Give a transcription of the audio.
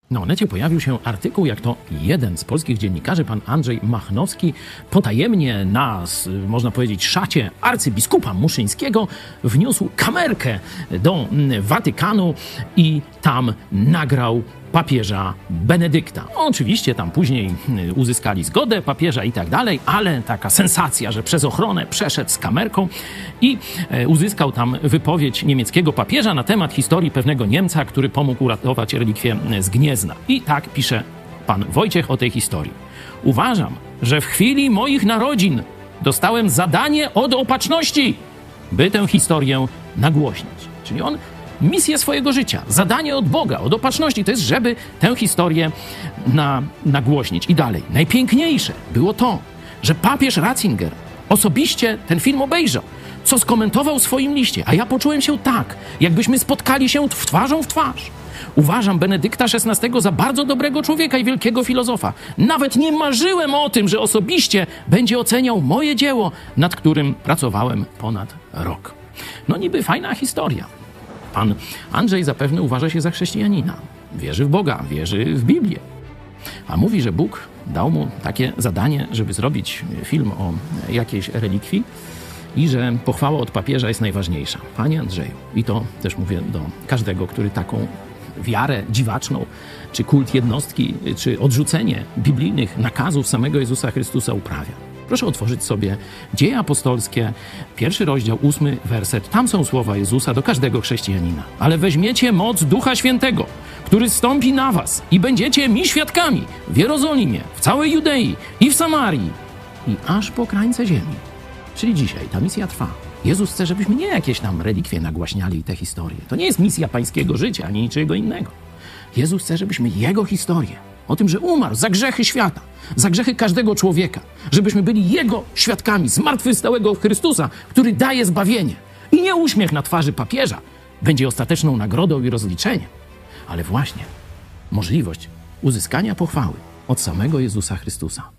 Na Onecie pojawił się artykuł, jak to jeden z polskich dziennikarzy, pan Andrzej Machnowski, potajemnie na, można powiedzieć, szacie arcybiskupa Muszyńskiego wniósł kamerkę do Watykanu i tam nagrał papieża Benedykta. Oczywiście tam później uzyskali zgodę papieża i tak dalej, ale taka sensacja, że przez ochronę przeszedł z kamerką i uzyskał tam wypowiedź niemieckiego papieża na temat historii pewnego Niemca, który pomógł uratować relikwię z Gniezna. I tak pisze pan Wojciech o tej historii. Uważam, że w chwili moich narodzin dostałem zadanie od Opatrzności, by tę historię nagłośnić. Czyli on misję swojego życia, zadanie od Boga, od Opatrzności, to jest, żeby tę historię nagłośnić. I dalej. Najpiękniejsze było to, że papież Ratzinger osobiście ten film obejrzał, co skomentował w swoim liście, a ja poczułem się tak, jakbyśmy spotkali się twarzą w twarz. Uważam Benedykta XVI za bardzo dobrego człowieka i wielkiego filozofa. Nawet nie marzyłem o tym, że osobiście będzie oceniał moje dzieło, nad którym pracowałem ponad rok. No niby fajna historia. Pan Andrzej zapewne uważa się za chrześcijanina. Wierzy w Boga, wierzy w Biblię. A mówi, że Bóg dał mu takie zadanie, żeby zrobić film o jakiejś relikwii i że pochwała od papieża jest najważniejsza. Panie Andrzeju, i to też mówię do każdego, który taką wiarę dziwaczną, czy kult jednostki, czy odrzucenie biblijnych nakazów samego Jezusa Chrystusa uprawia. Proszę otworzyć sobie Dzieje Apostolskie, 1 rozdział, 8 werset. Tam są słowa Jezusa do każdego chrześcijanina. Ale weźmiecie moc Ducha Świętego, który zstąpi na was i będziecie mi świadkami w Jerozolimie, w całej Judei i w Samarii i aż po krańce ziemi. Czyli dzisiaj ta misja trwa. Jezus chce, żebyśmy nie jakieś tam relikwie nagłaśniali te historie. To nie jest misja pańskiego życia, ani niczego innego. Jezus chce, żebyśmy Jego historię, o tym, że umarł za grzechy świata, za grzechy każdego człowieka, żebyśmy byli Jego świadkami, zmartwychwstałego Chrystusa, który daje zbawienie. I nie uśmiech na twarzy papieża będzie ostateczną nagrodą i rozliczeniem, ale właśnie możliwość uzyskania pochwały od samego Jezusa Chrystusa.